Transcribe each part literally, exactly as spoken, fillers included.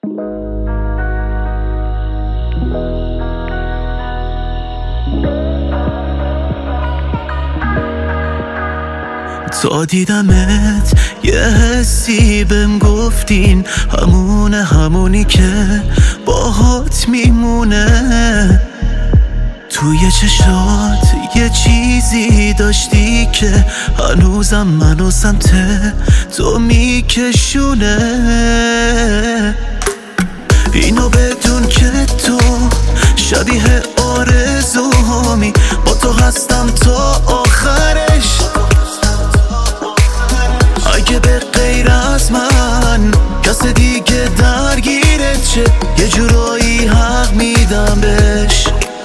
تا دیدمت یه حسی بهم گفتین همونه همونی که باهات میمونه. توی چشات یه چیزی داشتی که هنوزم منو سمت تو میکشونه. اینو بدون که تو شبیه آرزوهامی، با تو هستم تا آخرش. اگه به غیر از من کس دیگه درگیرت شه، یه جورایی حق میدم بهش.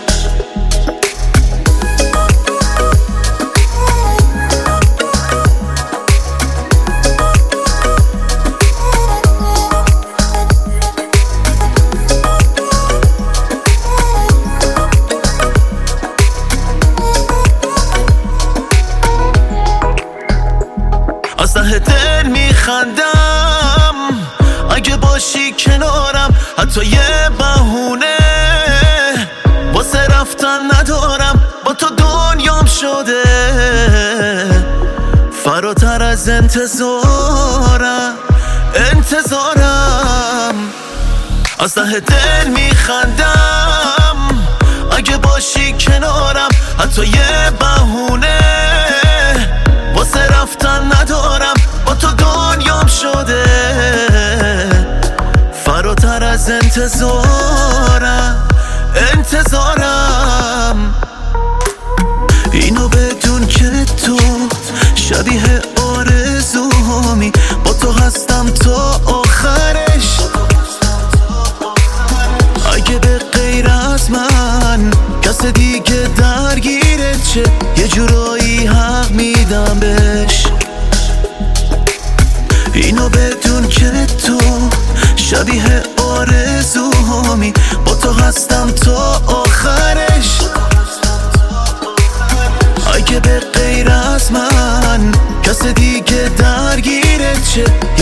از ته دل میخندم اگه باشی کنارم، حتی یه بهونه واسه رفتن ندارم. با تو دنیام شده فراتر از انتظارم انتظارم از ته دل میخندم اگه باشی کنارم، حتی یه بهونه واسه رفتن ندارم. با تو دنیام شده فراتر از انتظارم انتظارم اینو بدون که تو شبیه آرزوهامی، با تو هستم تا آخرش. اگه به غیر از من کس دیگه درگیرت شه، یه جورایی حق میدم بهش. اینو بدون که تو شبیه آرزوهامی، با تو هستم تا آخرش. اگه به غیر از من کس دیگه درگیرت شه،